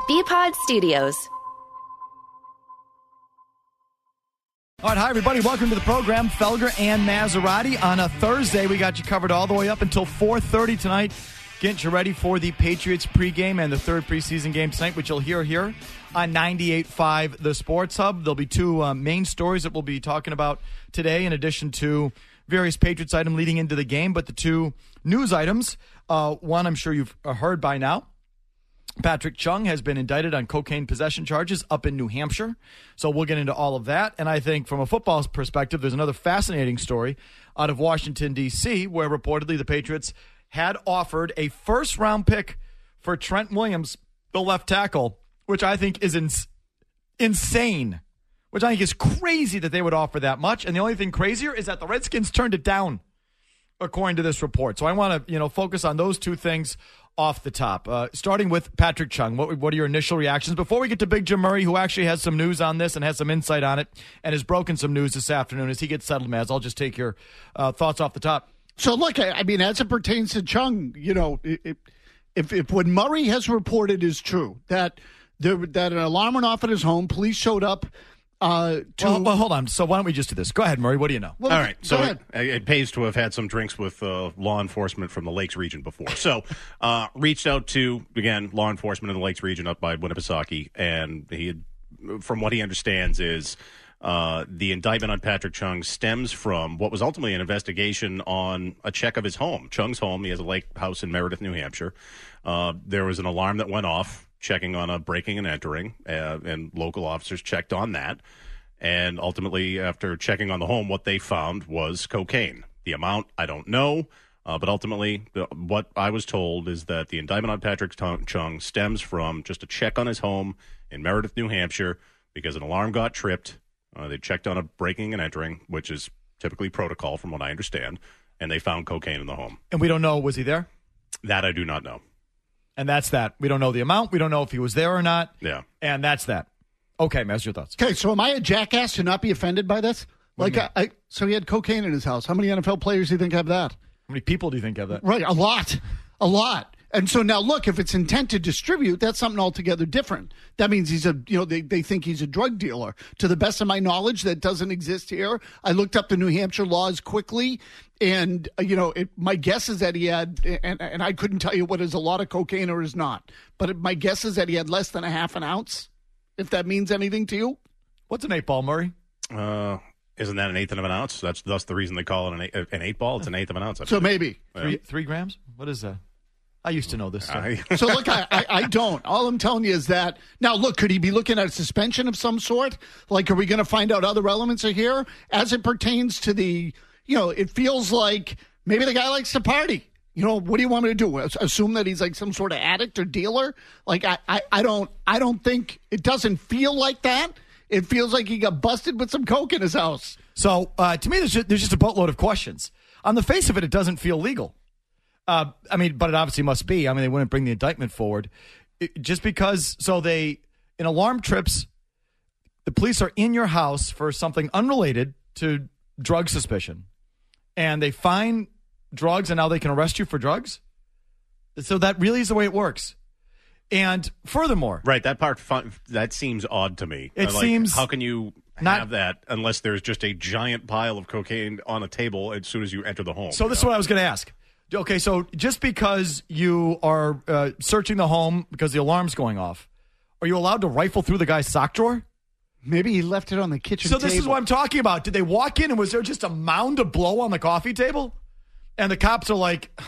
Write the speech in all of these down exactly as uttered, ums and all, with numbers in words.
B-Pod Studios. All right, hi, everybody. Welcome to the program. Felger and Maserati. On a Thursday, we got you covered all the way up until four thirty tonight. Getting you ready for the Patriots pregame and the third preseason game tonight, which you'll hear here on ninety-eight point five The Sports Hub. There'll be two uh, main stories that we'll be talking about today, in addition to various Patriots items leading into the game. But the two news items, uh, one I'm sure you've heard by now. Patrick Chung has been indicted on cocaine possession charges up in New Hampshire. So we'll get into all of that. And I think from a football perspective, there's another fascinating story out of Washington, D C, where reportedly the Patriots had offered a first-round pick for Trent Williams, the left tackle, which I think is ins- insane, which I think is crazy that they would offer that much. And the only thing crazier is that the Redskins turned it down, according to this report. So I want to, you know, focus on those two things off the top. Uh, starting with Patrick Chung, what, what are your initial reactions? Before we get to Big Jim Murray, who actually has some news on this and has some insight on it and has broken some news this afternoon as he gets settled, Maz, I'll just take your uh, thoughts off the top. So, look, I, I mean, as it pertains to Chung, you know, if, if, if what Murray has reported is true, that there, that an alarm went off at his home, police showed up, Uh, to, well, well, hold on. So why don't we just do this? Go ahead, Murray. What do you know? Well, All right. So it, it pays to have had some drinks with uh, law enforcement from the Lakes region before. So uh, reached out to, again, law enforcement in the Lakes region up by Winnipesaukee, and he had, from what he understands, is uh, the indictment on Patrick Chung stems from what was ultimately an investigation on a check of his home. Chung's home, he has a lake house in Meredith, New Hampshire. Uh, there was an alarm that went off, checking on a breaking and entering, uh, and local officers checked on that. And ultimately, after checking on the home, what they found was cocaine. The amount, I don't know, uh, but ultimately, the, what I was told is that the indictment on Patrick Chung stems from just a check on his home in Meredith, New Hampshire, because an alarm got tripped. Uh, they checked on a breaking and entering, which is typically protocol from what I understand, and they found cocaine in the home. And we don't know, was he there? That I do not know. And that's that. We don't know the amount. We don't know if he was there or not. Yeah. And that's that. Okay, Maz, your thoughts. Okay, so am I a jackass to not be offended by this? What Like, I, I, so he had cocaine in his house. How many N F L players do you think have that? How many people do you think have that? Right, a lot. A lot. And so now, look, if it's intent to distribute, that's something altogether different. That means he's a, you know, they, they think he's a drug dealer. To the best of my knowledge, that doesn't exist here. I looked up the New Hampshire laws quickly, and, uh, you know, it, my guess is that he had, and, and I couldn't tell you what is a lot of cocaine or is not, but it, my guess is that he had less than a half an ounce, if that means anything to you. What's an eight ball, Murray? Uh, isn't that an eighth of an ounce? That's thus the reason they call it an eight, an eight ball. It's an eighth of an ounce. I So believe. maybe. Yeah. Three, three grams? What is that? I used to know this stuff. I- So, look, I, I, I don't. All I'm telling you is that, now, look, could he be looking at a suspension of some sort? Like, are we going to find out other elements are here? As it pertains to the, you know, it feels like maybe the guy likes to party. You know, what do you want me to do? Assume that he's like some sort of addict or dealer? Like, I, I, I don't, I don't think, it doesn't feel like that. It feels like he got busted with some coke in his house. So, uh, to me, there's just, there's just a boatload of questions. On the face of it, it doesn't feel legal. Uh, I mean, but it obviously must be. I mean, they wouldn't bring the indictment forward. It, just because, so they, in alarm trips, the police are in your house for something unrelated to drug suspicion. And they find drugs, and now they can arrest you for drugs? So that really is the way it works. And furthermore, Right, that part, fun, that seems odd to me. It Like, seems how can you not- have that unless there's just a giant pile of cocaine on a table as soon as you enter the home? So you this is know? what I was going to ask. Okay, so just because you are uh, searching the home because the alarm's going off, are you allowed to rifle through the guy's sock drawer? Maybe he left it on the kitchen So table. this is what I'm talking about. Did they walk in and was there just a mound of blow on the coffee table? And the cops are like,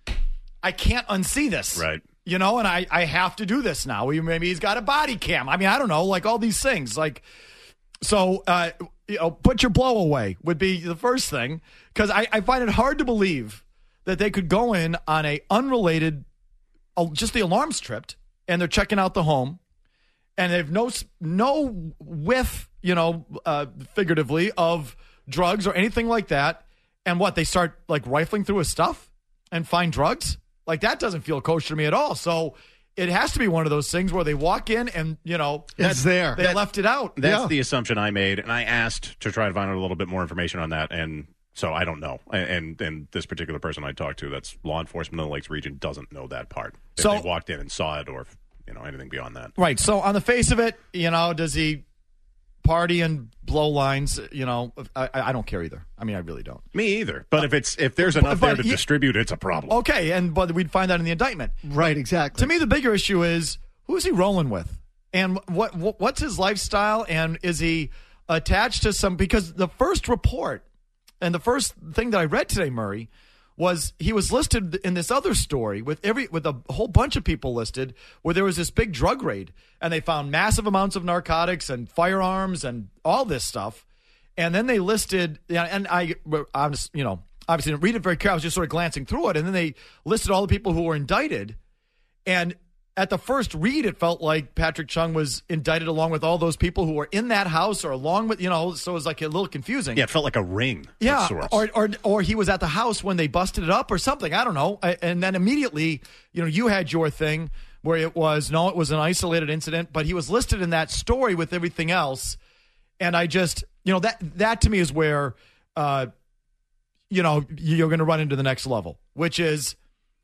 I can't unsee this. Right. You know, and I, I have to do this now. Maybe he's got a body cam. I mean, I don't know, like all these things. Like, so, uh, you know, put your blow away would be the first thing. Because I, I find it hard to believe that they could go in on a unrelated, uh, just the alarm's tripped, and they're checking out the home, and they've no no whiff, you know, uh, figuratively, of drugs or anything like that. And what, they start like rifling through his stuff and find drugs? Like, that doesn't feel kosher to me at all. So it has to be one of those things where they walk in and, you know, It's there. They That- left it out. That's Yeah. the assumption I made, and I asked to try to find out a little bit more information on that, and so I don't know. And and, and this particular person I talked to, that's law enforcement in the Lakes region, doesn't know that part. If So- they walked in and saw it, or you know, anything beyond that. Right. So on the face of it, you know, does he party and blow lines? You know, I, I don't care either. I mean, I really don't. Me either. But uh, if it's if there's enough but, but, there to yeah, distribute, it's a problem. Okay, and but we'd find that in the indictment. Right. Exactly. To me, the bigger issue is who's he rolling with, and what, what what's his lifestyle, and is he attached to some? Because the first report and the first thing that I read today, Murray, was he was listed in this other story with every with a whole bunch of people listed where there was this big drug raid and they found massive amounts of narcotics and firearms and all this stuff. And then they listed, and I, I was, you know, obviously didn't read it very carefully. I was just sort of glancing through it. And then they listed all the people who were indicted. And at the first read, it felt like Patrick Chung was indicted along with all those people who were in that house or along with, you know, so it was like a little confusing. Yeah, it felt like a ring. Yeah, or, or or he was at the house when they busted it up or something. I don't know. And then immediately, you know, you had your thing where it was, no, it was an isolated incident, but he was listed in that story with everything else. And I just, you know, that, that to me is where, uh, you know, you're going to run into the next level, which is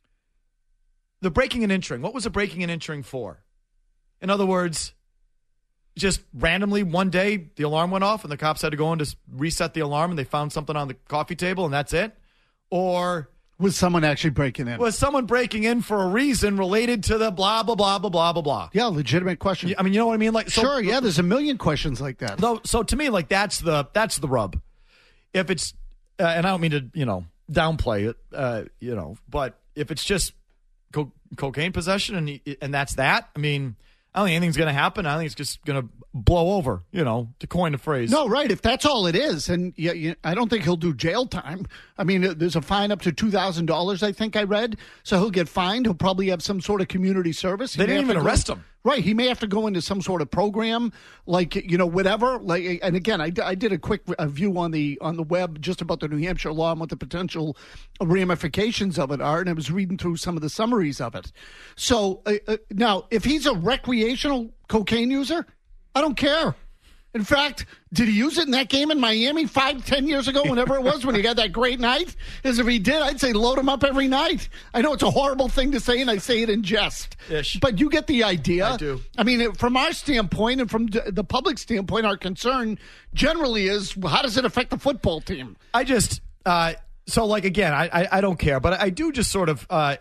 the breaking and entering. What was the breaking and entering for? In other words, just randomly one day the alarm went off and the cops had to go in to reset the alarm and they found something on the coffee table and that's it? Or was someone actually breaking in? Was someone breaking in for a reason related to the blah, blah, blah, blah, blah, blah, blah? Yeah, legitimate question. I mean, you know what I mean? Like, so, sure, yeah, there's a million questions like that. So, so to me, like, that's the that's the rub. If it's, uh, and I don't mean to, you know, downplay it, uh, you know, but if it's just Co- cocaine possession, and he, and that's that. I mean, I don't think anything's going to happen. I think it's just going to blow over, you know, to coin the phrase. No, right. If that's all it is, and yeah, yeah, I don't think he'll do jail time. I mean, there's a fine up to two thousand dollars, I think I read. So he'll get fined. He'll probably have some sort of community service. He they didn't even arrest go, him. Right. He may have to go into some sort of program, like, you know, whatever. Like, and again, I, I did a quick review on the on the web just about the New Hampshire law and what the potential ramifications of it are, and I was reading through some of the summaries of it. So uh, uh, now, if he's a recreational cocaine user, I don't care. In fact, did he use it in that game in Miami five, ten years ago, whenever it was, when he got that great night? As if he did, I'd say load him up every night. I know it's a horrible thing to say, and I say it in jest. Ish. But you get the idea. I do. I mean, from our standpoint and from the public standpoint, our concern generally is, how does it affect the football team? I just, uh, so like, again, I, I, I don't care, but I do just sort of, uh,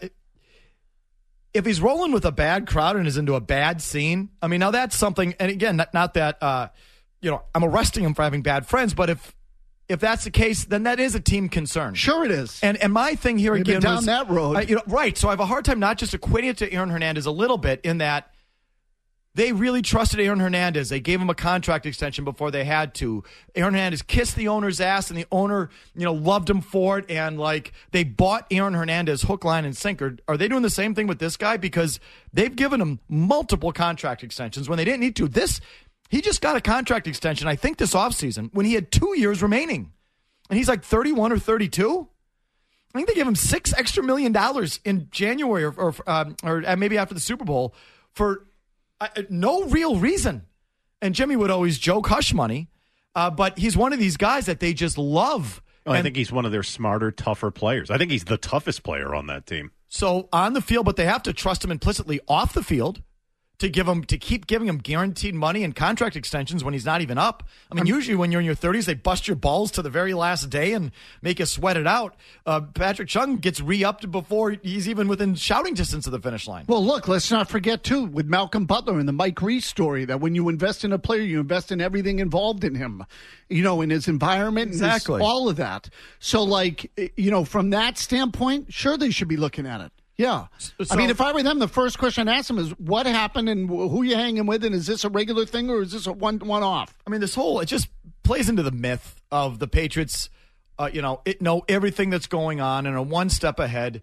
if he's rolling with a bad crowd and is into a bad scene, I mean, now that's something, and again, not, not that, uh, you know, I'm arresting him for having bad friends, but if if that's the case, then that is a team concern. Sure it is. And and my thing here We've again been down was, that road. Uh, you know, right, so I have a hard time not just equating it to Aaron Hernandez a little bit in that they really trusted Aaron Hernandez. They gave him a contract extension before they had to. Aaron Hernandez kissed the owner's ass, and the owner, you know, loved him for it. And, like, they bought Aaron Hernandez hook, line, and sinker. Are they doing the same thing with this guy? Because they've given him multiple contract extensions when they didn't need to. This, he just got a contract extension, I think, this offseason when he had two years remaining. And he's like thirty-one or thirty-two. I think they gave him six extra million dollars in January or, or, um, or maybe after the Super Bowl for Uh, no real reason. And Jimmy would always joke hush money, uh, but he's one of these guys that they just love. Oh, I and think he's one of their smarter, tougher players. I think he's the toughest player on that team. So on the field, but they have to trust him implicitly off the field to give him to keep giving him guaranteed money and contract extensions when he's not even up. I mean, usually when you're in your thirties, they bust your balls to the very last day and make you sweat it out. Uh, Patrick Chung gets re-upped before he's even within shouting distance of the finish line. Well, look, let's not forget, too, with Malcolm Butler and the Mike Reese story, that when you invest in a player, you invest in everything involved in him, you know, in his environment, exactly. And his, all of that. So, like, you know, from that standpoint, sure, they should be looking at it. Yeah. So, I mean, if I were them, the first question I'd ask them is, what happened and who you hanging with, and is this a regular thing or is this a one, one-off? I mean, this whole, it just plays into the myth of the Patriots, uh, you know, it, know everything that's going on and are one step ahead.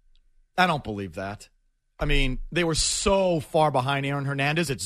I don't believe that. I mean, they were so far behind Aaron Hernandez, it's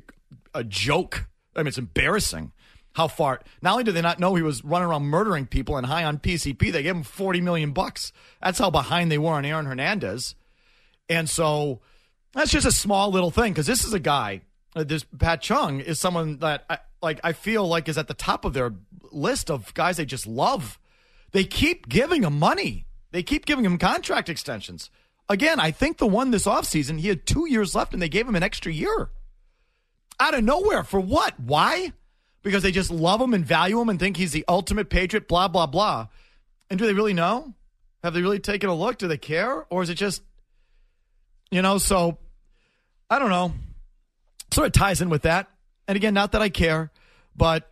a joke. I mean, it's embarrassing how far. Not only did they not know he was running around murdering people and high on P C P, they gave him forty million bucks. That's how behind they were on Aaron Hernandez. And so that's just a small little thing, because this is a guy, uh, this Pat Chung is someone that I, like I feel like is at the top of their list of guys they just love. They keep giving him money. They keep giving him contract extensions. again, I think the one this offseason, he had two years left and they gave him an extra year. Out of nowhere. For what? Why? Because they just love him and value him and think he's the ultimate Patriot, blah, blah, blah. And do they really know? Have they really taken a look? Do they care? Or is it just, you know, so I don't know. Sort of ties in with that. And again, not that I care, but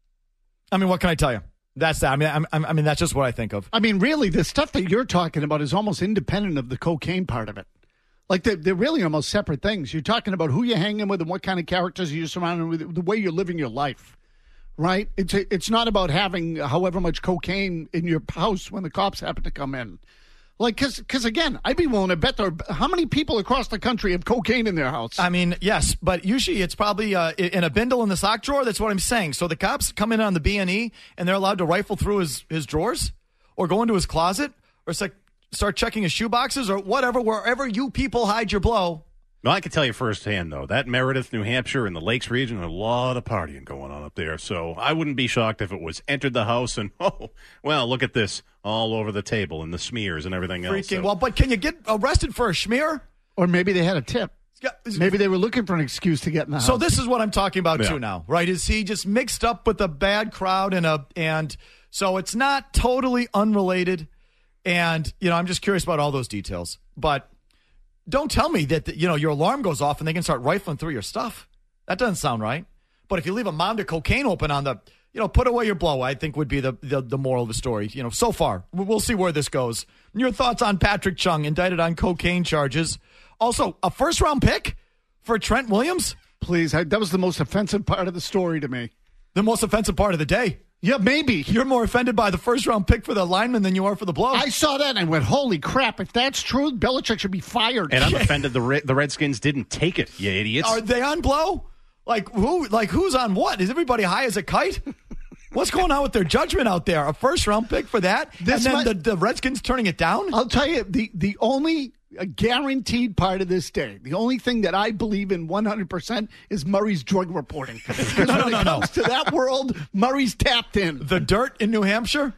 I mean, what can I tell you? That's that. I mean, I'm, I mean, that's just what I think of. I mean, really, the stuff that you're talking about is almost independent of the cocaine part of it. Like, they're, they're really almost separate things. You're talking about who you're hanging with and what kind of characters you're surrounded with, the way you're living your life, right? It's a, it's not about having however much cocaine in your house when the cops happen to come in. Like, because, because again, I'd be willing to bet there are, how many people across the country have cocaine in their house? I mean, yes, but usually it's probably uh, in a bindle in the sock drawer. That's what I'm saying. So the cops come in on the B and E and they're allowed to rifle through his, his drawers or go into his closet or start checking his shoe boxes or whatever, wherever you people hide your blow. Well, I can tell you firsthand, though, that Meredith, New Hampshire, and the Lakes region, a lot of partying going on up there. So I wouldn't be shocked if it was entered the house and, oh, well, look at this, all over the table and the smears and everything Freaking else. So. Well, but can you get arrested for a smear? Or maybe they had a tip. Maybe they were looking for an excuse to get in the house. So this is what I'm talking about, yeah. too, now, right? Is he just mixed up with a bad crowd and a and so it's not totally unrelated. And, you know, I'm just curious about all those details. But don't tell me that, you know, your alarm goes off and they can start rifling through your stuff. That doesn't sound right. But if you leave a mound of cocaine open on the, you know, put away your blow, I think would be the, the, the moral of the story. You know, so far. We'll see where this goes. Your thoughts on Patrick Chung, indicted on cocaine charges. Also, a first-round pick for Trent Williams? Please, I, that was the most offensive part of the story to me. The most offensive part of the day? Yeah, maybe. You're more offended by the first-round pick for the lineman than you are for the blow. I saw that and I went, holy crap, if that's true, Belichick should be fired. And I'm offended the Re- the Redskins didn't take it, you idiots. Are they on blow? Like, who? Like who's on what? Is everybody high as a kite? What's going on with their judgment out there? A first-round pick for that? This and then might, the, the Redskins turning it down? I'll tell you, the, the only a guaranteed part of this day, the only thing that I believe in one hundred percent is Murray's drug reporting. Because no, when no, it no, comes no. to that world, Murray's tapped in. The dirt in New Hampshire?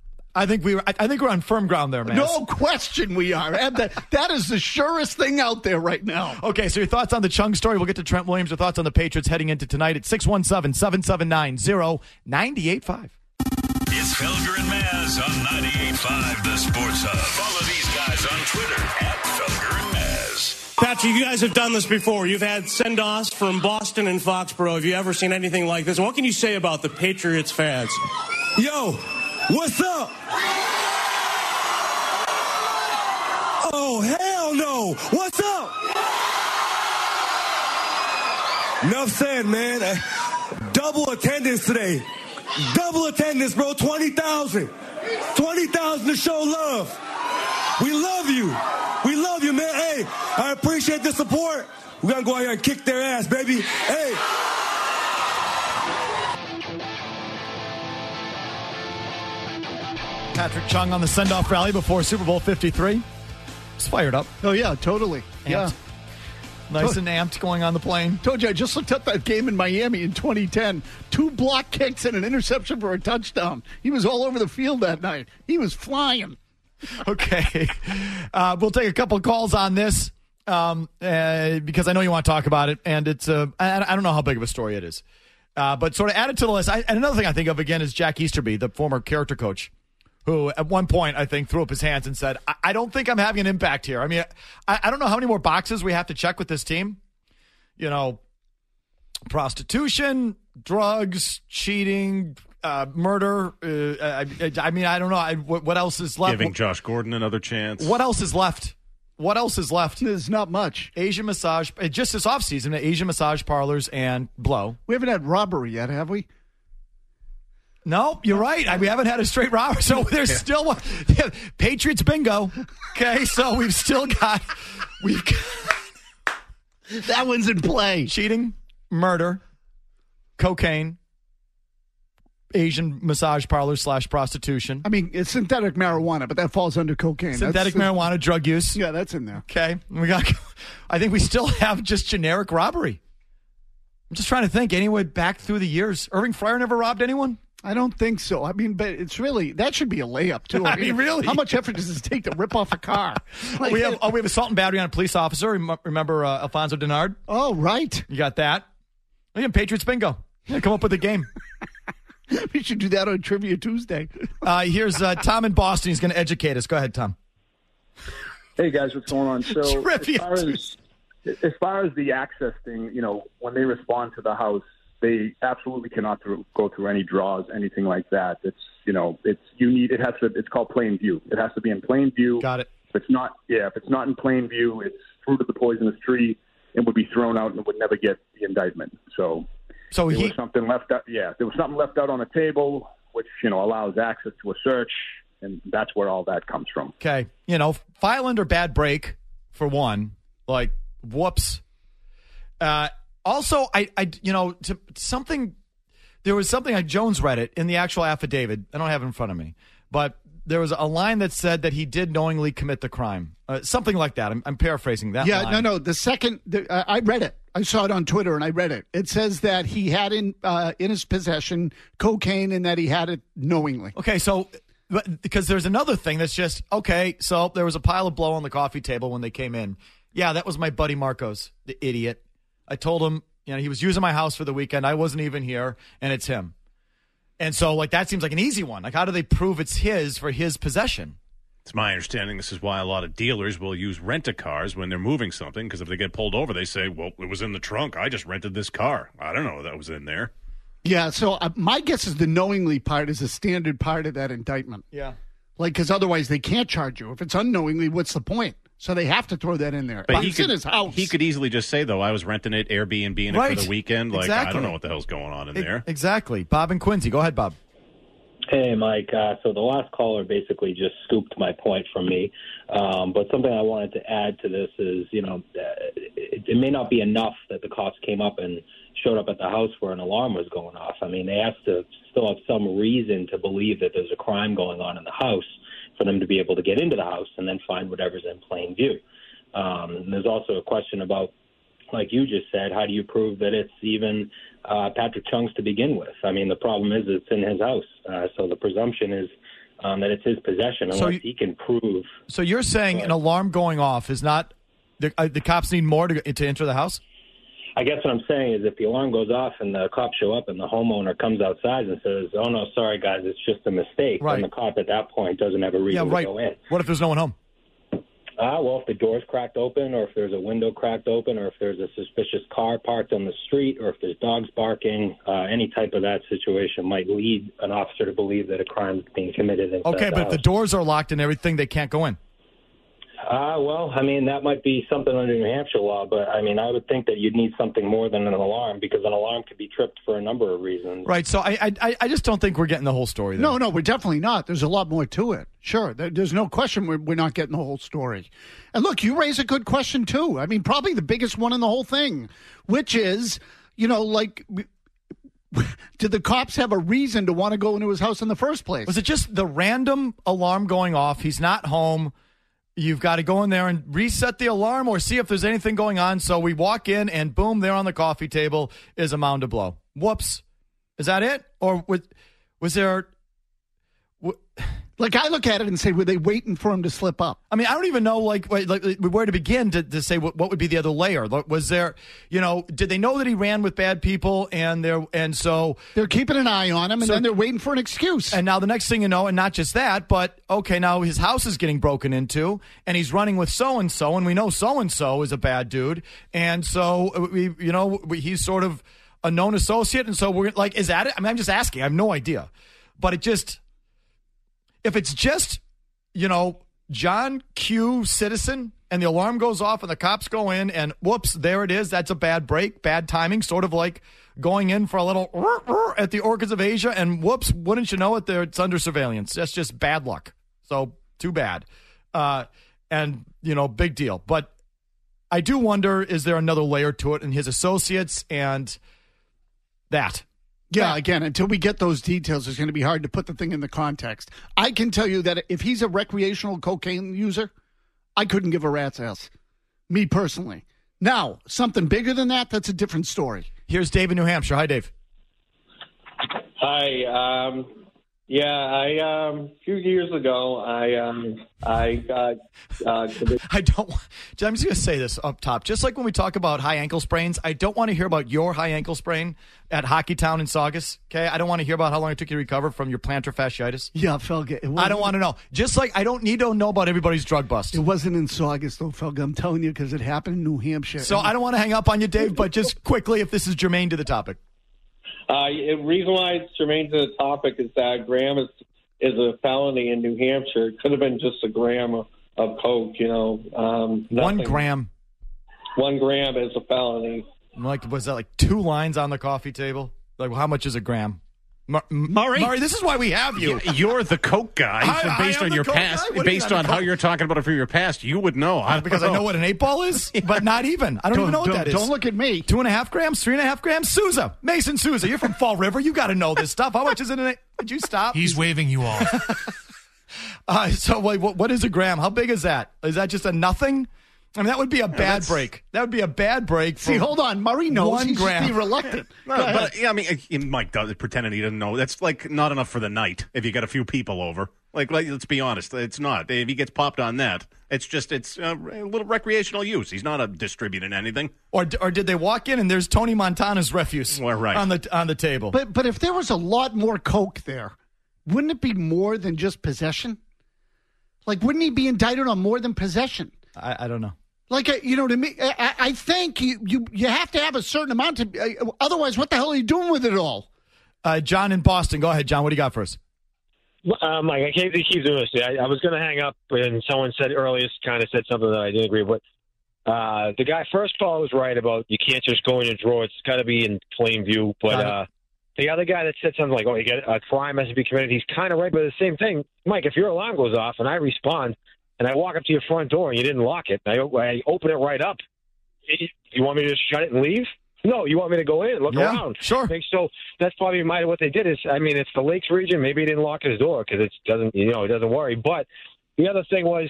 I think we were, I think we're on firm ground there, man. No question we are. And that, that is the surest thing out there right now. Okay, so your thoughts on the Chung story. We'll get to Trent Williams. Your thoughts on the Patriots heading into tonight at six one seven, seven seven nine, zero nine eight five. It's Felger and Maz on ninety-eight point five The Sports Hub. Follow these guys on Twitter at Felger and Maz. Patrick, you guys have done this before. You've had send-offs from Boston and Foxborough. Have you ever seen anything like this? What can you say about the Patriots fans? Yo, what's up? Oh, hell no. What's up? Enough said, man. Uh, double attendance today. Double attendance, bro. twenty thousand. twenty thousand to show love. We love you. We love you, man. Hey, I appreciate the support. We're going to go out here and kick their ass, baby. Hey. Patrick Chung on the send-off rally before Super Bowl fifty-three. It's fired up. Oh, yeah, totally. Amped. Yeah. Nice and amped going on the plane. Told you, I just looked up that game in Miami in twenty ten. Two block kicks and an interception for a touchdown. He was all over the field that night. He was flying. Okay. Uh, we'll take a couple of calls on this um, uh, because I know you want to talk about it, and it's uh, I, I don't know how big of a story it is. Uh, but sort of added to the list, I, and another thing I think of, again, is Jack Easterby, the former character coach, who at one point, I think, threw up his hands and said, I, I don't think I'm having an impact here. I mean, I, I don't know how many more boxes we have to check with this team. You know, prostitution, drugs, cheating, uh, murder. Uh, I, I mean, I don't know. I, what, what else is left? Giving Josh Gordon another chance. What else is left? What else is left? There's not much. Asian massage, just this offseason, Asian massage parlors and blow. We haven't had robbery yet, have we? No, you're right. I, we haven't had a straight robbery, so there's yeah. still one. Yeah, Patriots bingo. Okay, so we've still got we've got that one's in play. Cheating, murder, cocaine, Asian massage parlor slash prostitution. I mean, it's synthetic marijuana, but that falls under cocaine. Synthetic that's, marijuana, drug use. Yeah, that's in there. Okay, we got. I think we still have just generic robbery. I'm just trying to think. Anyone back through the years, Irving Fryer never robbed anyone. I don't think so. I mean, but it's really, that should be a layup, too. I, I mean, really? How much effort does it take to rip off a car? Like, we have oh, we have assault and battery on a police officer. Rem- Remember uh, Alfonso Denard? Oh, right. You got that. Look at Patriots bingo. Yeah, come up with a game. We should do that on Trivia Tuesday. Uh, here's uh, Tom in Boston. He's going to educate us. Go ahead, Tom. Hey, guys, what's going on? So Trivia as far as, as far as the access thing, you know, when they respond to the house, they absolutely cannot through, go through any draws, anything like that. It's, you know, it's you need it has to. It's called plain view. It has to be in plain view. Got it. If it's not, yeah, if it's not in plain view, it's fruit of the poisonous tree. It would be thrown out and it would never get the indictment. So, so there he, was something left out. Yeah, there was something left out on the table, which you know allows access to a search, and that's where all that comes from. Okay, you know, file under bad break for one. Like, whoops. Uh, Also, I, I, you know, to, something, there was something, I Jones read it in the actual affidavit. I don't have it in front of me, but there was a line that said that he did knowingly commit the crime. Uh, something like that. I'm, I'm paraphrasing that Yeah, line. no, no. The second, the, uh, I read it. I saw it on Twitter and I read it. It says that he had in, uh, in his possession cocaine and that he had it knowingly. Okay, so, but, because there's another thing that's just, okay, so there was a pile of blow on the coffee table when they came in. Yeah, that was my buddy Marcos, the idiot. I told him, you know, he was using my house for the weekend. I wasn't even here, and it's him. And so, like, that seems like an easy one. Like, how do they prove it's his for his possession? It's my understanding this is why a lot of dealers will use rent-a-cars when they're moving something, because if they get pulled over, they say, well, it was in the trunk. I just rented this car. I don't know that was in there. Yeah, so uh, my guess is the knowingly part is a standard part of that indictment. Yeah. Like, because otherwise they can't charge you. If it's unknowingly, what's the point? So they have to throw that in there. But But he it's could, in his house. he could easily just say, though, I was renting it, Airbnb-ing it Right. for the weekend. Like, I Exactly. don't know what the hell's going on in there. Exactly. Bob and Quincy. Go ahead, Bob. Hey, Mike. Uh, so the last caller basically just scooped my point from me. Um, but something I wanted to add to this is, you know, it, it may not be enough that the cops came up and showed up at the house where an alarm was going off. I mean, they have to still have some reason to believe that there's a crime going on in the house for them to be able to get into the house and then find whatever's in plain view. Um, and there's also a question about, like you just said, how do you prove that it's even uh, Patrick Chung's to begin with? I mean, the problem is it's in his house. Uh, so the presumption is um, that it's his possession unless So you- he can prove. So you're saying an alarm going off is not the, uh, the cops need more to to enter the house? I guess what I'm saying is if the alarm goes off and the cops show up and the homeowner comes outside and says, oh, no, sorry, guys, it's just a mistake, Right. then the cop at that point doesn't have a reason Yeah, right. to go in. What if there's no one home? Ah, well, if the door's cracked open or if there's a window cracked open or if there's a suspicious car parked on the street or if there's dogs barking, uh, any type of that situation might lead an officer to believe that a crime is being committed inside Okay, the but if house. the doors are locked and everything, they can't go in. Ah, well, I mean, that might be something under New Hampshire law, but, I mean, I would think that you'd need something more than an alarm because an alarm could be tripped for a number of reasons. Right, so I I, I just don't think we're getting the whole story there. No, no, we're definitely not. There's a lot more to it. Sure, there, there's no question we're, we're not getting the whole story. And look, you raise a good question, too. I mean, probably the biggest one in the whole thing, which is, you know, like, did the cops have a reason to want to go into his house in the first place? Was it just the random alarm going off? He's not home. You've got to go in there and reset the alarm or see if there's anything going on. So we walk in and boom, there on the coffee table is a mound of blow. Whoops. Is that it? Or was, was there... w- Like, I look at it and say, were they waiting for him to slip up? I mean, I don't even know like, like like, where to begin to, to say what, what would be the other layer. Like, was there, you know, did they know that he ran with bad people and there and so They're keeping an eye on him, and So- then they're waiting for an excuse. and now the next thing you know, and not just that, but okay, now his house is getting broken into, and he's running with so and so, and we know so and so is a bad dude, and so we, you know, we, he's sort of a known associate, and so we're like, is that it? I mean, I'm just asking. I have no idea, but it just, if it's just, you know, John Q. Citizen, and the alarm goes off, and the cops go in, and whoops, there it is. That's a bad break, bad timing, sort of like going in for a little at the Orchids of Asia, and whoops, wouldn't you know it, there it's under surveillance. That's just bad luck. So too bad. Uh, and, you know, big deal. But I do wonder, is there another layer to it in his associates and that? Yeah, again, until we get those details, it's going to be hard to put the thing in the context. I can tell you that if he's a recreational cocaine user, I couldn't give a rat's ass. Me personally. Now, something bigger than that, that's a different story. Here's Dave in New Hampshire. Hi, Dave. Hi. Um, yeah, I um, a few years ago, I um, I got. Uh, I don't. Want, I'm just going to say this up top. Just like when we talk about high ankle sprains, I don't want to hear about your high ankle sprain at Hockey Town in Saugus. Okay, I don't want to hear about how long it took you to recover from your plantar fasciitis. Yeah, Felga. I don't want to know. Just like I don't need to know about everybody's drug bust. It wasn't in Saugus, though, Felga. I'm telling you, because it happened in New Hampshire. So I don't want to hang up on you, Dave. But just quickly, if this is germane to the topic. Uh, the reason why it's germane to the topic is that gram is is a felony in New Hampshire. It could have been just a gram of, of coke, you know. Um, one gram. One gram is a felony. Like, was that like two lines on the coffee table? Like, how much is a gram? Mur- Murray, Murray, this is why we have you. You're the coke guy. I, based I on your past, based on how you're talking about it from your past, you would know. I because know. I know what an eight ball is, yeah. But not even. I don't, don't even know what don't, that is. Don't look at me. Two and a half grams, three and a half grams. Sousa, Mason Sousa, you're from Fall River. You got to know this stuff. How much is it in it? Would you stop? He's waving you off. uh, so, wait, what, what is a gram? How big is that? Is that just a nothing? I mean, that would be a bad yeah, break. That would be a bad break. See, hold on. Murray knows. One He's gram. just be reluctant. no, but, yeah, I mean, Mike does pretending he doesn't know. That's like not enough for the night if you got a few people over. Like, let's be honest, it's not. If he gets popped on that, it's just it's uh, a little recreational use. He's not a distributing anything. Or or did they walk in and there's Tony Montana's refuse well, right. on the on the table? But but if there was a lot more coke there, wouldn't it be more than just possession? Like, wouldn't he be indicted on more than possession? I, I don't know. Like, uh, you know, to me, I, I think you, you you have to have a certain amount to. Uh, otherwise, what the hell are you doing with it all? Uh, John in Boston, go ahead, John. What do you got for us? Uh, Mike, I can't keep doing this. I, I was going to hang up, and someone said earlier, kind of said something that I didn't agree with. Uh, the guy first call was right about you can't just go in your drawer; it's got to be in plain view. But uh, the other guy that said something like, "Oh, you get a crime has to be committed," he's kind of right. But the same thing, Mike. If your alarm goes off and I respond. And I walk up to your front door and you didn't lock it. I, I open it right up. You want me to just shut it and leave? No, you want me to go in and look yeah, around. Sure. So that's probably might what they did is, I mean, it's the Lakes region. Maybe he didn't lock his door because it doesn't, you know, it doesn't worry. But the other thing was,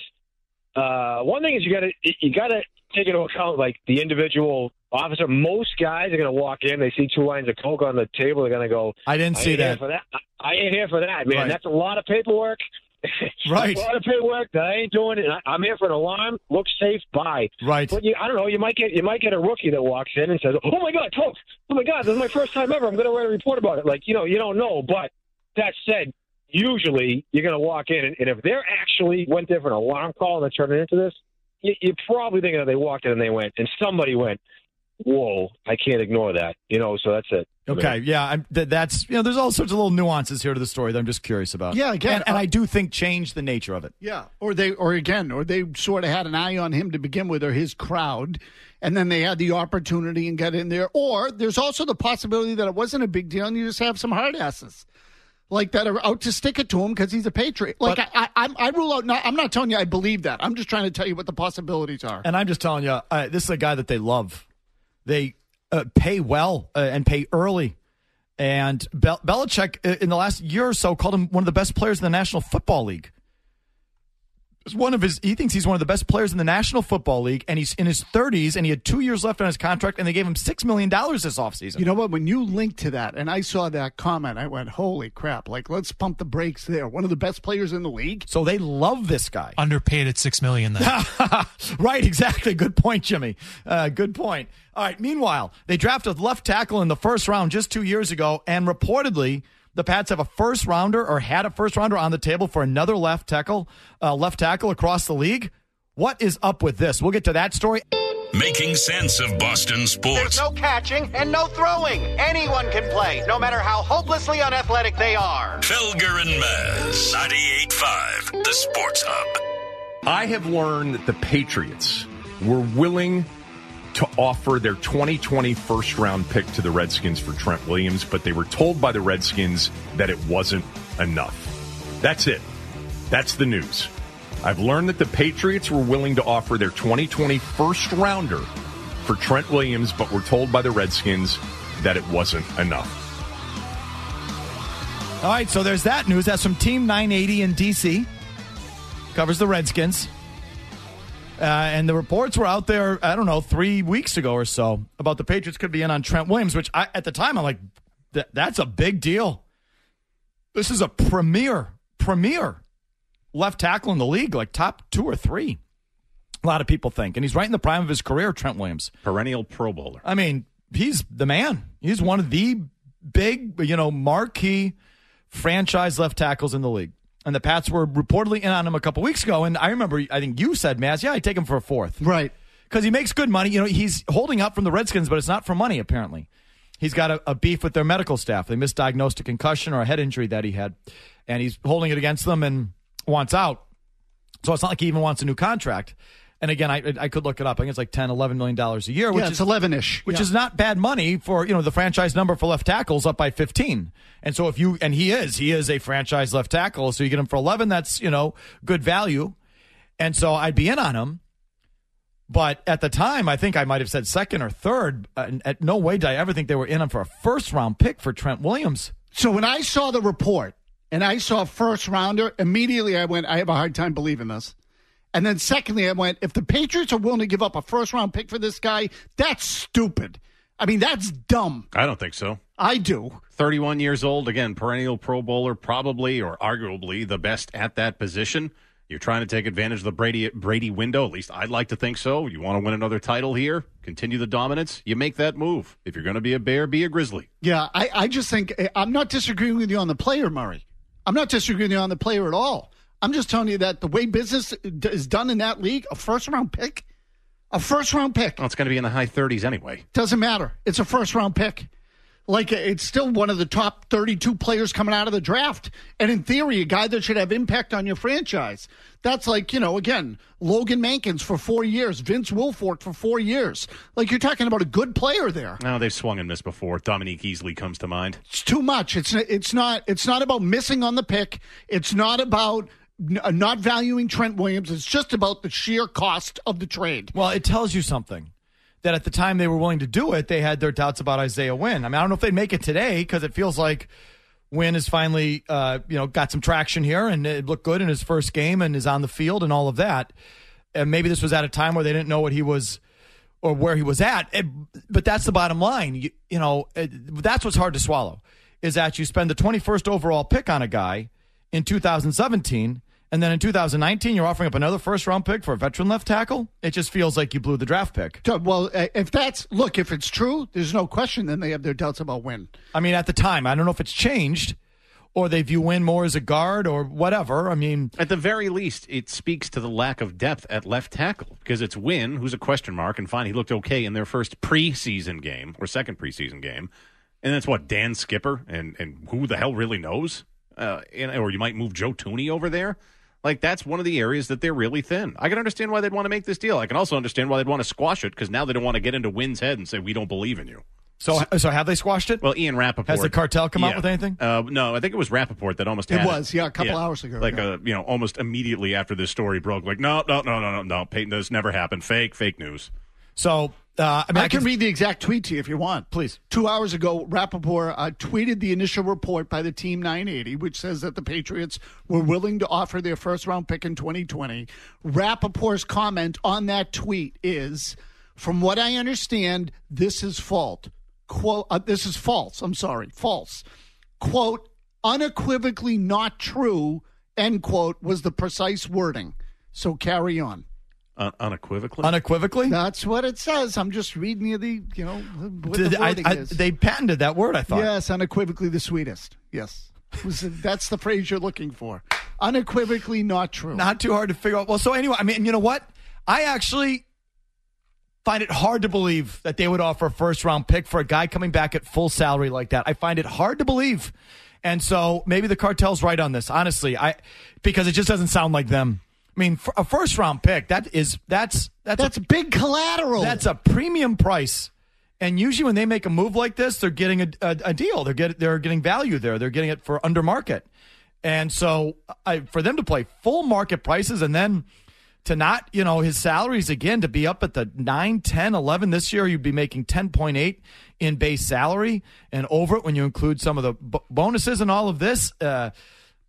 uh, one thing is you got to you got to take into account like the individual officer. Most guys are going to walk in, they see two lines of coke on the table, they're going to go, I didn't I see that. For that. I, I ain't here for that, man. Right. That's a lot of paperwork. Right. A lot of paperwork that I ain't doing it. I'm here for an alarm. Look safe. Bye. Right. But you, I don't know. You might get you might get a rookie that walks in and says, "Oh my God, folks! Oh my God, this is my first time ever. I'm going to write a report about it." Like you know, you don't know. But that said, usually you're going to walk in, and, and if they're actually went there for an alarm call and they turned it into this, you, you're probably thinking that they walked in and they went, and somebody went, "Whoa, I can't ignore that." You know, so that's it. Okay, yeah, I'm, th- that's you know, there's all sorts of little nuances here to the story that I'm just curious about. Yeah, again, and, and uh, I do think change the nature of it. Yeah, or they, or again, or they sort of had an eye on him to begin with, or his crowd, and then they had the opportunity and got in there. Or there's also the possibility that it wasn't a big deal, and you just have some hard asses like that are out to stick it to him because he's a Patriot. Like but, I, I, I rule out. Not, I'm not telling you I believe that. I'm just trying to tell you what the possibilities are. And I'm just telling you, uh, this is a guy that they love. They uh, pay well uh, and pay early. And Bel- Belichick, uh, in the last year or so, called him one of the best players in the National Football League. It's one of his. He thinks he's one of the best players in the National Football League, and he's in his thirties, and he had two years left on his contract, and they gave him six million dollars this offseason. You know what? When you linked to that, and I saw that comment, I went, holy crap, like, let's pump the brakes there. One of the best players in the league. So they love this guy. Underpaid at six million dollars then. Right, exactly. Good point, Jimmy. Uh, good point. All right, meanwhile, they drafted left tackle in the first round just two years ago, and reportedly the Pats have a first rounder or had a first rounder on the table for another left tackle, uh, left tackle across the league. What is up with this? We'll get to that story. Making sense of Boston sports. There's no catching and no throwing. Anyone can play, no matter how hopelessly unathletic they are. Felger and Maz, ninety-eight point five, the Sports Hub. I have learned that the Patriots were willing to offer their twenty twenty first-round pick to the Redskins for Trent Williams, but they were told by the Redskins that it wasn't enough. That's it. That's the news. I've learned that the Patriots were willing to offer their twenty twenty first-rounder for Trent Williams, but were told by the Redskins that it wasn't enough. All right, so there's that news. That's from Team nine eighty in D C Covers the Redskins. Uh, and the reports were out there, I don't know, three weeks ago or so about the Patriots could be in on Trent Williams, which I, at the time I'm like, th- that's a big deal. This is a premier, premier left tackle in the league, like top two or three. A lot of people think. And he's right in the prime of his career, Trent Williams. Perennial Pro Bowler. I mean, he's the man. He's one of the big, you know, marquee franchise left tackles in the league. And the Pats were reportedly in on him a couple weeks ago. And I remember, I think you said, Maz, yeah, I'd take him for a fourth. Right. Because he makes good money. You know, he's holding up from the Redskins, but it's not for money, apparently. He's got a, a beef with their medical staff. They misdiagnosed a concussion or a head injury that he had. And he's holding it against them and wants out. So it's not like he even wants a new contract. And again, I I could look it up. I think it's like ten, eleven million dollars a year. Which yeah, it's is, eleven-ish. Which yeah. is not bad money for, you know, the franchise number for left tackles up by fifteen. And so if you, and he is, he is a franchise left tackle. So you get him for eleven, that's, you know, good value. And so I'd be in on him. But at the time, I think I might have said second or third. Uh, at no way did I ever think they were in on for a first round pick for Trent Williams. So when I saw the report and I saw first rounder, immediately I went, I have a hard time believing this. And then secondly, I went, if the Patriots are willing to give up a first-round pick for this guy, that's stupid. I mean, that's dumb. I don't think so. I do. thirty-one years old, again, perennial Pro Bowler, probably or arguably the best at that position. You're trying to take advantage of the Brady Brady window. At least I'd like to think so. You want to win another title here, continue the dominance, you make that move. If you're going to be a Bear, be a Grizzly. Yeah, I, I just think, I'm not disagreeing with you on the player, Murray. I'm not disagreeing with you on the player at all. I'm just telling you that the way business is done in that league, a first-round pick, a first-round pick. Well, it's going to be in the high thirties anyway. Doesn't matter. It's a first-round pick. Like, it's still one of the top thirty-two players coming out of the draft. And in theory, a guy that should have impact on your franchise. That's like, you know, again, Logan Mankins for four years, Vince Wilfork for four years. Like, you're talking about a good player there. No, they've swung and missed before. Dominique Easley comes to mind. It's too much. It's it's not it's not about missing on the pick. It's not about not valuing Trent Williams. It's just about the sheer cost of the trade. Well, it tells you something. That at the time they were willing to do it, they had their doubts about Isaiah Wynn. I mean, I don't know if they'd make it today because it feels like Wynn has finally, uh, you know, got some traction here and it looked good in his first game and is on the field and all of that. And maybe this was at a time where they didn't know what he was or where he was at. It, but that's the bottom line. You, you know, it, that's what's hard to swallow is that you spend the twenty-first overall pick on a guy in two thousand seventeen. And then in two thousand nineteen, you're offering up another first-round pick for a veteran left tackle? It just feels like you blew the draft pick. Well, if that's, look, if it's true, there's no question then they have their doubts about Wynn. I mean, at the time, I don't know if it's changed or they view Wynn more as a guard or whatever. I mean, at the very least, it speaks to the lack of depth at left tackle because it's Wynn, who's a question mark, and fine, he looked okay in their first preseason game or second preseason game. And that's what, Dan Skipper, and, and who the hell really knows? Uh, and, or you might move Joe Thuney over there. Like, that's one of the areas that they're really thin. I can understand why they'd want to make this deal. I can also understand why they'd want to squash it, because now they don't want to get into Wynn's head and say, we don't believe in you. So so have they squashed it? Well, Ian Rappaport. Has the cartel come yeah. out with anything? Uh, no, I think it was Rappaport that almost it had it. was, yeah, a couple yeah. hours ago. Like, yeah. uh, you know, almost immediately after this story broke, like, no, no, no, no, no, no, Peyton, this never happened. Fake, fake news. So, uh, I, mean, I, I can, can read the exact tweet to you if you want. Please. Two hours ago, Rappaport uh, tweeted the initial report by the Team nine eighty, which says that the Patriots were willing to offer their first-round pick in twenty twenty. Rappaport's comment on that tweet is, from what I understand, this is fault. Quote, uh, this is false. I'm sorry, false. Quote, unequivocally not true, end quote, was the precise wording. So carry on. Uh, unequivocally? Unequivocally? That's what it says. I'm just reading you the, you know, what Did, the wording I, I, is. They patented that word, I thought. Yes, unequivocally the sweetest. Yes. Was, that's the phrase you're looking for. Unequivocally not true. Not too hard to figure out. Well, so anyway, I mean, you know what? I actually find it hard to believe that they would offer a first-round pick for a guy coming back at full salary like that. I find it hard to believe. And so maybe the cartel's right on this, honestly, I because it just doesn't sound like them. I mean, for a first round pick, that is that's that's that's a, big collateral. That's a premium price. And usually when they make a move like this, they're getting a, a, a deal. They're getting they're getting value there. They're getting it for under market. And so I, for them to play full market prices and then to not, you know, his salaries again to be up at the nine, ten, eleven this year, you'd be making ten point eight in base salary and over it when you include some of the b- bonuses and all of this. Uh,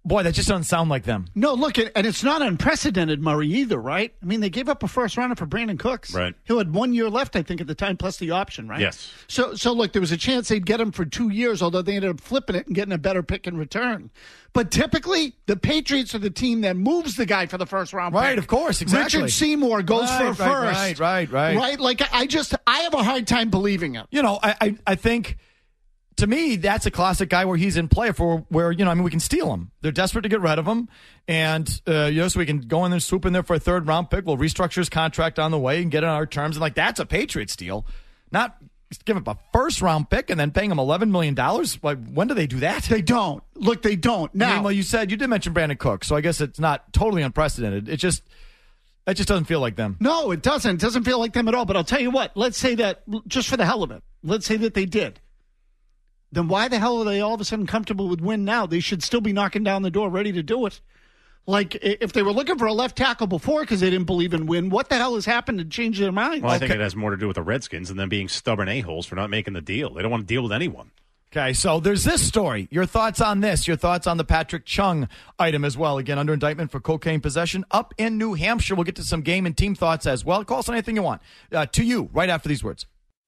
boy, that just doesn't sound like them. No, look, and it's not unprecedented, Murray, either, right? I mean, they gave up a first rounder for Brandon Cooks. Right. Who had one year left, I think, at the time, plus the option, right? Yes. So, so look, there was a chance they'd get him for two years, although they ended up flipping it and getting a better pick in return. But typically, the Patriots are the team that moves the guy for the first round Right, pick. of course, exactly. Richard Seymour goes right, for a right, first. Right, right, right. Right? Like, I just, I have a hard time believing it. You know, I, I, I think... To me, that's a classic guy where he's in play for where, you know, I mean, we can steal him. They're desperate to get rid of him. And, uh, you know, so we can go in there, swoop in there for a third round pick. We'll restructure his contract on the way and get it on our terms. And, like, that's a Patriots deal. Not give up a first round pick and then paying him eleven million dollars. Like, when do they do that? They don't. Look, they don't. Now, I mean, well, you said, you did mention Brandon Cook. So I guess it's not totally unprecedented. It just, that just doesn't feel like them. No, it doesn't. It doesn't feel like them at all. But I'll tell you what, let's say that, just for the hell of it, let's say that they did. Then why the hell are they all of a sudden comfortable with win now? They should still be knocking down the door, ready to do it. Like, if they were looking for a left tackle before because they didn't believe in win, what the hell has happened to change their mind? Well, I think it has more to do with the Redskins and them being stubborn a-holes for not making the deal. They don't want to deal with anyone. Okay, so there's this story. Your thoughts on this? Your thoughts on the Patrick Chung item as well? Again, under indictment for cocaine possession up in New Hampshire. We'll get to some game and team thoughts as well. Call us on anything you want. Uh, to you, right after these words.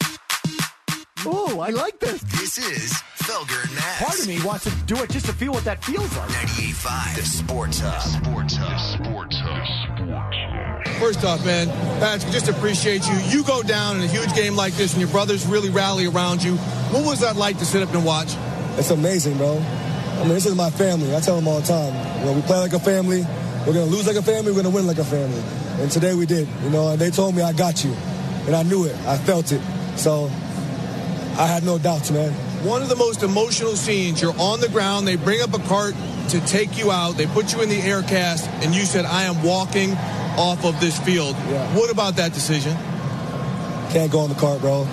Oh, I like this. This is Felger and Mazz. Part of me wants to do it just to feel what that feels like. ninety-eight point five, the Sports Hub. Sports Hub. Sports Hub. First off, man, Patrick, just appreciate you. You go down in a huge game like this and your brothers really rally around you. What was that like to sit up and watch? It's amazing, bro. I mean, this is my family. I tell them all the time. You know, we play like a family. We're going to lose like a family. We're going to win like a family. And today we did. You know, and they told me I got you. And I knew it. I felt it. So I had no doubts, man. One of the most emotional scenes, you're on the ground, they bring up a cart to take you out, they put you in the air cast, and you said, I am walking off of this field. Yeah. What about that decision? Can't go on the cart, bro.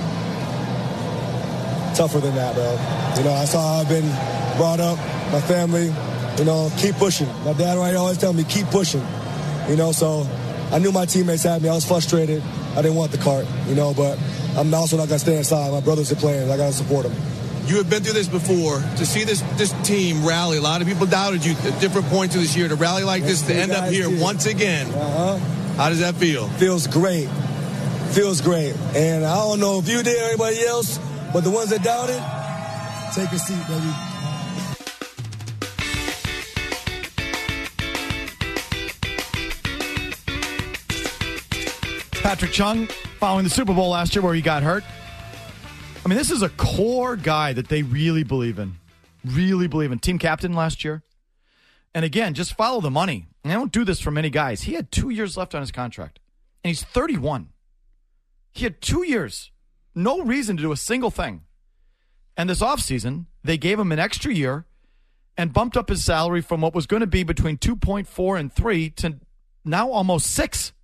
Tougher than that, bro. You know, that's how I've been brought up, my family, you know, keep pushing. My dad right always tell me, keep pushing. You know, so I knew my teammates had me. I was frustrated. I didn't want the cart, you know, but I'm also not going to stay inside. My brothers are playing. I got to support them. You have been through this before. To see this this team rally, a lot of people doubted you at different points of this year. To rally like this, to end up here did. once again. Uh-huh. How does that feel? Feels great. Feels great. And I don't know if you did or anybody else, but the ones that doubted, take a seat, baby. Patrick Chung, following the Super Bowl last year where he got hurt. I mean, this is a core guy that they really believe in. Really believe in. Team captain last year. And again, just follow the money. And I don't do this for many guys. He had two years left on his contract. And he's thirty-one. He had two years. No reason to do a single thing. And this offseason, they gave him an extra year and bumped up his salary from what was going to be between two point four and three to now almost six.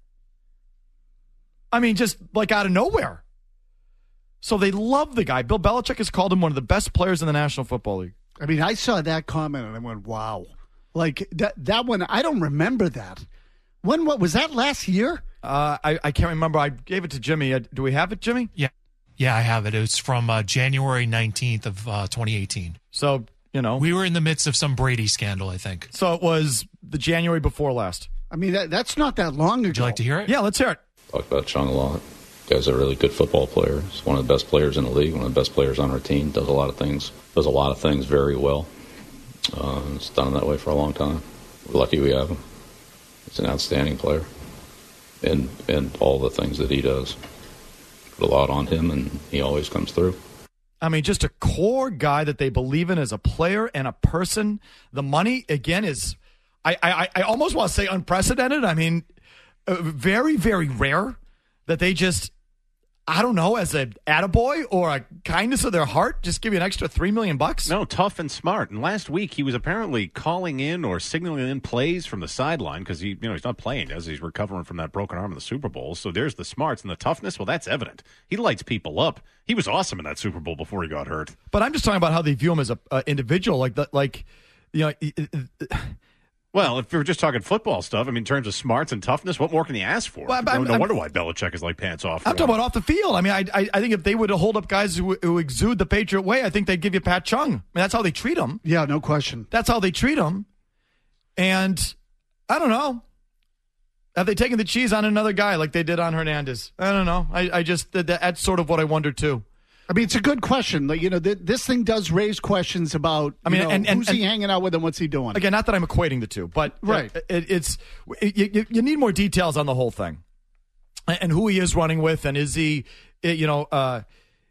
I mean, just like out of nowhere. So they love the guy. Bill Belichick has called him one of the best players in the National Football League. I mean, I saw that comment and I went, wow. Like, that that one, I don't remember that. When, what, was that last year? Uh, I, I can't remember. I gave it to Jimmy. Uh, do we have it, Jimmy? Yeah. Yeah, I have it. It's from uh, January nineteenth of uh, twenty eighteen. So, you know. We were in the midst of some Brady scandal, I think. So it was the January before last. I mean, that, that's not that long ago. Would you like to hear it? Yeah, let's hear it. Talk about Chung a lot. Guy's a really good football player. He's one of the best players in the league, one of the best players on our team. Does a lot of things. Does a lot of things very well. Uh, it's done that way for a long time. We're lucky we have him. He's an outstanding player, and and all the things that he does. Put a lot on him, and he always comes through. I mean, just a core guy that they believe in as a player and a person. The money again is, I I, I almost want to say unprecedented. I mean, uh, very very rare. That they just, I don't know, as a attaboy or a kindness of their heart, just give you an extra three million bucks. No, tough and smart. And last week he was apparently calling in or signaling in plays from the sideline because he, you know, he's not playing as he's recovering from that broken arm in the Super Bowl. So there's the smarts and the toughness. Well, that's evident. He lights people up. He was awesome in that Super Bowl before he got hurt. But I'm just talking about how they view him as a uh, individual, like the, like, you know. It, it, it, Well, if we were just talking football stuff, I mean, in terms of smarts and toughness, what more can you ask for? Well, no, I'm, no I'm, wonder why Belichick is like pants off. I'm talking about off the field. I mean, I, I I think if they would hold up guys who, who exude the Patriot way, I think they'd give you Pat Chung. I mean, that's how they treat him. Yeah, no question. That's how they treat him. And I don't know. Have they taken the cheese on another guy like they did on Hernandez? I don't know. I, I just, that, that's sort of what I wonder too. I mean, it's a good question. Like, you know, th- this thing does raise questions about, I mean, you know, and, and, who's and, he hanging out with and what's he doing? Again, not that I'm equating the two, but right. it, it's it, you, you need more details on the whole thing and, and who he is running with, and is he, you know, uh,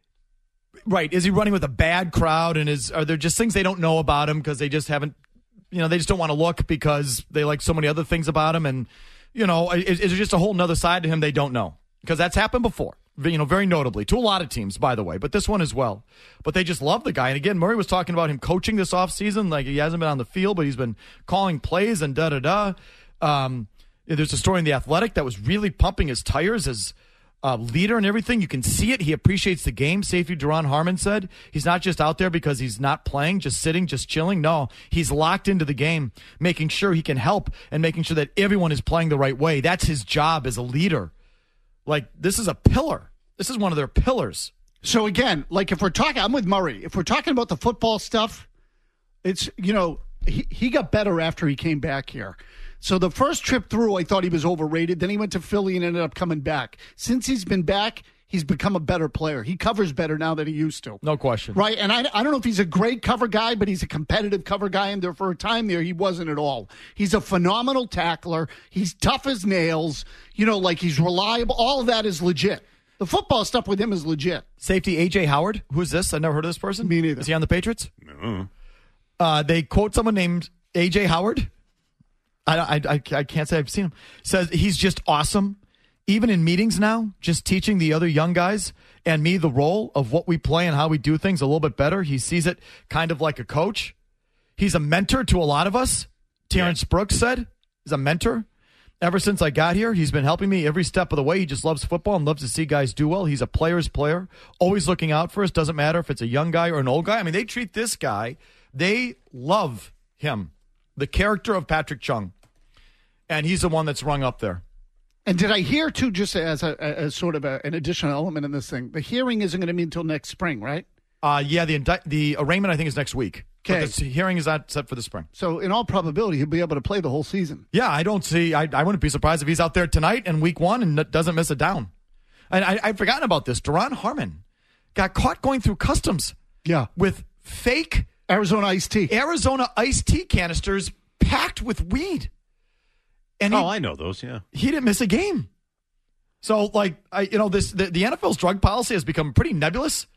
right? Is he running with a bad crowd, and is are there just things they don't know about him because they just haven't, you know, they just don't want to look because they like so many other things about him, and you know, is, is there just a whole nother side to him they don't know? Because that's happened before. You know, very notably to a lot of teams, by the way, but this one as well. But they just love the guy. And again, Murray was talking about him coaching this offseason. Like, he hasn't been on the field, but he's been calling plays and da-da-da. Um, there's a story in The Athletic that was really pumping his tires as a leader and everything. You can see it. He appreciates the game. Safety Duron Harmon said he's not just out there because he's not playing, just sitting, just chilling. No, he's locked into the game, making sure he can help and making sure that everyone is playing the right way. That's his job as a leader. Like, this is a pillar. This is one of their pillars. So, again, like if we're talking, I'm with Murray. If we're talking about the football stuff, it's, you know, he, he got better after he came back here. So the first trip through, I thought he was overrated. Then he went to Philly and ended up coming back. Since he's been back, he's become a better player. He covers better now than he used to. No question. Right? And I, I don't know if he's a great cover guy, but he's a competitive cover guy. And there for a time there, he wasn't at all. He's a phenomenal tackler. He's tough as nails. You know, like he's reliable. All of that is legit. The football stuff with him is legit. Safety A J Howard. Who's this? I've never heard of this person. Me neither. Is he on the Patriots? No. Uh, they quote someone named A J Howard. I, I, I, I can't say I've seen him. Says he's just awesome. Even in meetings now, just teaching the other young guys and me the role of what we play and how we do things a little bit better. He sees it kind of like a coach. He's a mentor to a lot of us. Terrence yeah. Brooks said he's a mentor. Ever since I got here, he's been helping me every step of the way. He just loves football and loves to see guys do well. He's a player's player, always looking out for us. Doesn't matter if it's a young guy or an old guy. I mean, they treat this guy, they love him, the character of Patrick Chung. And he's the one that's rung up there. And did I hear, too, just as a as sort of a, an additional element in this thing, the hearing isn't going to be until next spring, right? Uh, yeah, the indi- the arraignment, I think, is next week. Okay. But the hearing is not set for the spring. So, in all probability, he'll be able to play the whole season. Yeah, I don't see, I, I wouldn't be surprised if he's out there tonight in week one and doesn't miss a down. And I, I've forgotten about this. Duron Harmon got caught going through customs. Yeah. With fake Arizona iced tea. Arizona iced tea canisters packed with weed. And he, oh, I know those, yeah. He didn't miss a game. So, like, I, you know, this the, the N F L's drug policy has become pretty nebulous,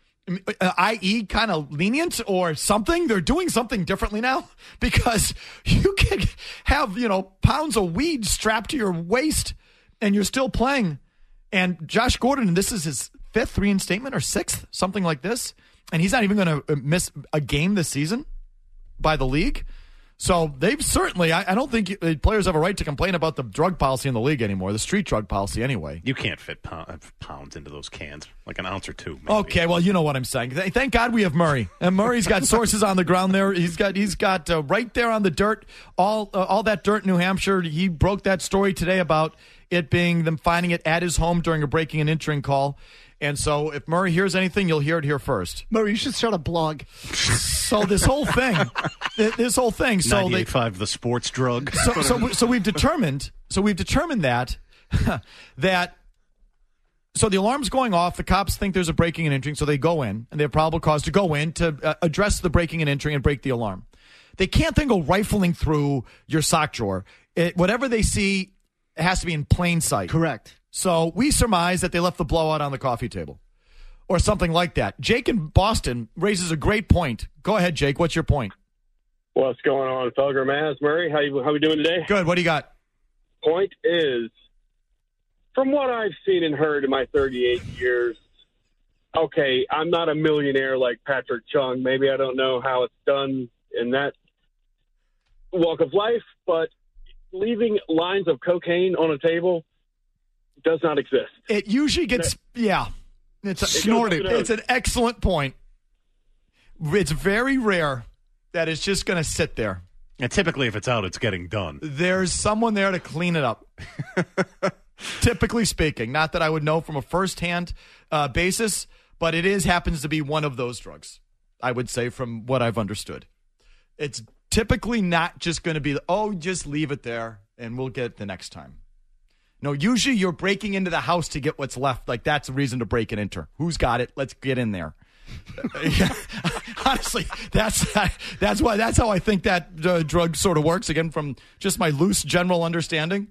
that is kind of lenient or something. They're doing something differently now because you can have, you know, pounds of weed strapped to your waist and you're still playing. And Josh Gordon, this is his fifth reinstatement or sixth, something like this, and he's not even going to miss a game this season by the league. So they've certainly, I, I don't think players have a right to complain about the drug policy in the league anymore, the street drug policy anyway. You can't fit pounds into those cans, like an ounce or two. Maybe. Okay, well, you know what I'm saying. Thank God we have Murray. And Murray's got sources on the ground there. He's got he's got uh, right there on the dirt, all uh, all that dirt in New Hampshire. He broke that story today about it being them finding it at his home during a breaking and entering call. And so if Murray hears anything, you'll hear it here first. Murray, you should start a blog. So this whole thing, this whole thing. So ninety-eight point five, the sports drug. So, so, so we've determined, so we've determined that, that, so the alarm's going off. The cops think there's a breaking and entering, so they go in, and they have probable cause to go in to uh, address the breaking and entering and break the alarm. They can't then go rifling through your sock drawer. It, whatever they see, it has to be in plain sight. Correct. So we surmise that they left the blowout on the coffee table or something like that. Jake in Boston raises a great point. Go ahead, Jake. What's your point? What's going on, Felger, Maz, Murray? How you how we doing today? Good. What do you got? Point is, from what I've seen and heard in my thirty-eight years, okay, I'm not a millionaire like Patrick Chung. Maybe I don't know how it's done in that walk of life, but leaving lines of cocaine on a table does not exist. It usually gets, yeah. It's a, snorted. It's an excellent point. It's very rare that it's just going to sit there. And typically, if it's out, it's getting done. There's someone there to clean it up. Typically speaking, not that I would know from a firsthand uh, basis, but it is happens to be one of those drugs. I would say from what I've understood, it's typically not just going to be, oh, just leave it there and we'll get it the next time. No, usually you're breaking into the house to get what's left. Like, that's a reason to break and enter. Who's got it? Let's get in there. Yeah. Honestly, that's that's why that's how I think that uh, drug sort of works. Again, from just my loose general understanding.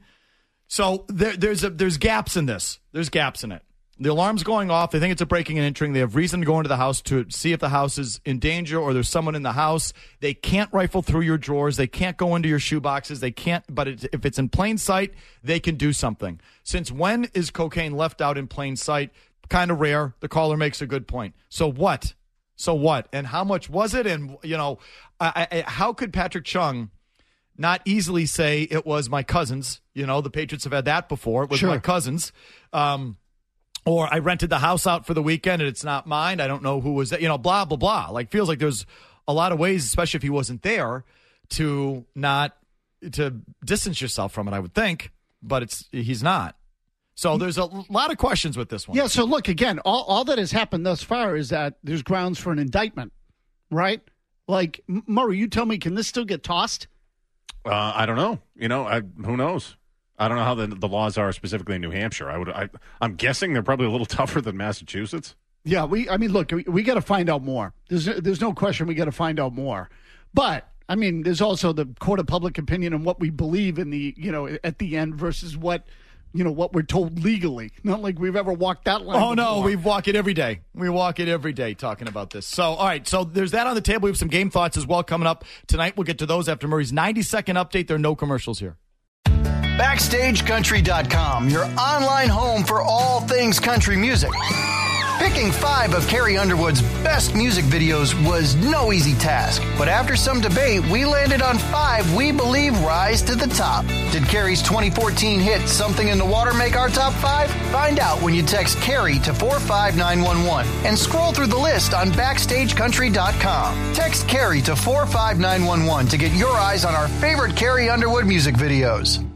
So there, there's a, there's gaps in this. There's gaps in it. The alarm's going off. They think it's a breaking and entering. They have reason to go into the house to see if the house is in danger or there's someone in the house. They can't rifle through your drawers. They can't go into your shoe boxes. They can't. But it, if it's in plain sight, they can do something. Since when is cocaine left out in plain sight? Kind of rare. The caller makes a good point. So what? So what? And how much was it? And, you know, I, I, how could Patrick Chung not easily say it was my cousin's? You know, the Patriots have had that before. It was Sure. my cousin's. Um, or I rented the house out for the weekend and it's not mine. I don't know who was that. You know, blah, blah, blah. Like, feels like there's a lot of ways, especially if he wasn't there, to not, to distance yourself from it, I would think. But it's he's not. So there's a lot of questions with this one. Yeah, so look, again, all, all that has happened thus far is that there's grounds for an indictment, right? Like, M- Murray, you tell me, can this still get tossed? Uh, I don't know. You know, I, who knows? I don't know how the, the laws are specifically in New Hampshire. I would, I, I'm guessing they're probably a little tougher than Massachusetts. Yeah, we. I mean, look, we, we got to find out more. There's there's no question we got to find out more. But I mean, there's also the court of public opinion and what we believe in the you know at the end versus what you know what we're told legally. Not like we've ever walked that line. Oh no, before. we walk it every day. We walk it every day talking about this. So all right, so there's that on the table. We have some game thoughts as well coming up tonight. We'll get to those after Murray's ninety second update. There are no commercials here. Backstage Country dot com, your online home for all things country music. Picking five of Carrie Underwood's best music videos was no easy task, but after some debate, we landed on five we believe rise to the top. Did Carrie's twenty fourteen hit Something in the Water make our top five? Find out when you text Carrie to four five nine one one and scroll through the list on Backstage Country dot com. Text Carrie to four five nine one one to get your eyes on our favorite Carrie Underwood music videos.